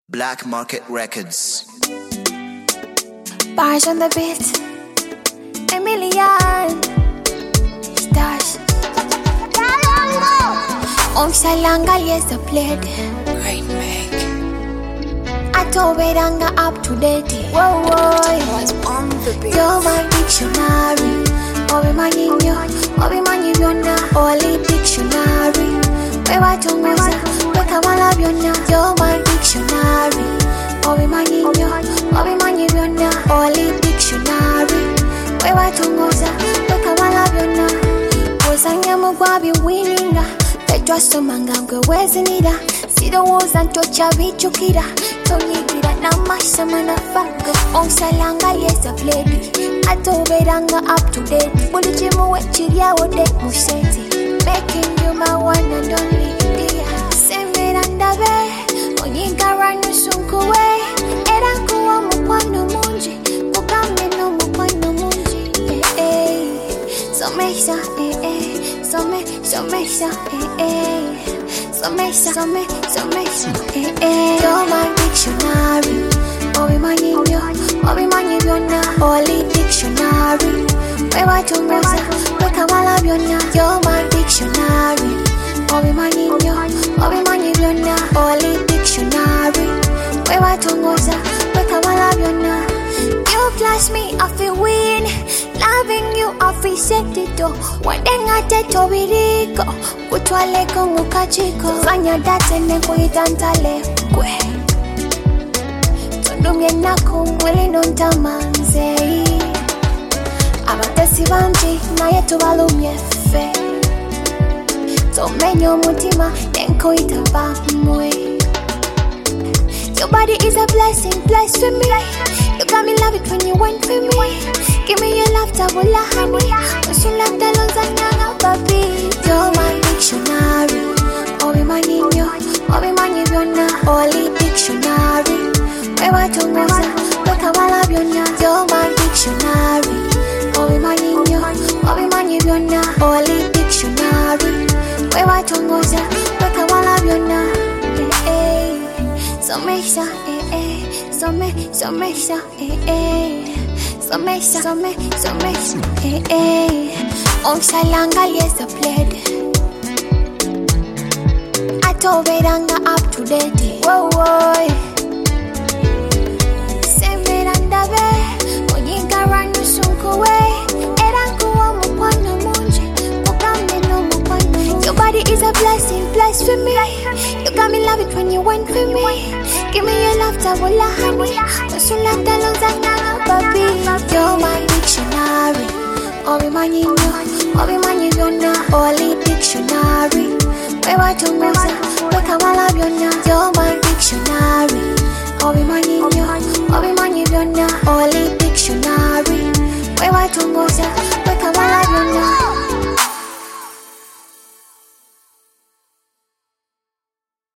Black Market Records. Bars on the beat, a million stars. Salanga, yes, the blade. Great make. Atoberanga up to date. Whoa, whoa. Was on the beat. You're my dictionary. Obi manyo, obi manyibyona. Oli dictionary. Wewa tunguza, weka malabyona. You're my dictionary. Obi manyo, obi manyibyona. Oli dictionary. Wewa tunguza, weka malabyona. Wozanya mugwabi wininga. Twasomanga ngwe wezinira sirowoza ntocha bichukira tonyigira n'amashama nafaga onsalanga yesa pledi atoberanga up to date buli kimu wekiryawo de museti making you my one and only dear sembera ndabe onyigara nusunkuwe era nkuwa mukwano mungi kugambe n'omukwano mungi somesha somesha You're my dictionary. Obi manyibyona. Oli dictionary. Wewa tunguza, weka malabyona. You're my dictionary. Obi manyibyona. Oli dictionary. Wewa tunguza, weka malabyona. You class me, I feel win. Loving you, I feel set it to. Wadenga teto biriko. Kutwale kongu kachiko. Fanya date neko itantale kwe. Tondumye nako mwele nontamanze. Abatesi banji na yetu balumye fe. Tomenyo mutima nenko itabamwe. Your body is a blessing, blessed with me. You got me love it when you went for me. Give me your love, tabula honey. Cause you love the loans and young papi. You're my dictionary. Obi manyibyona. Oli dictionary. Wewa tunguza, weka malabyona. You're my dictionary. Obi manyibyona. Oli dictionary. Wewa tunguza, weka malabyona. Somesha, onsalanga yesa blade. Atoberanga up to date. Whoa, whoa. Semberanda be, onyigara nusunkuwe. Era nkuwa mukwano mungi, kugambe no mukwano mungi. Your body is a blessing, blessed with me. You got me love it when you went for me. Give me your love, tabula honey. Cause you love the loans and young papi. You're my dictionary. Obi manyibyona. Oli dictionary. Wewa tunguza, weka malabyona. You're my dictionary. Obi manyibyona. Oli dictionary. Wewa tunguza, weka malabyona.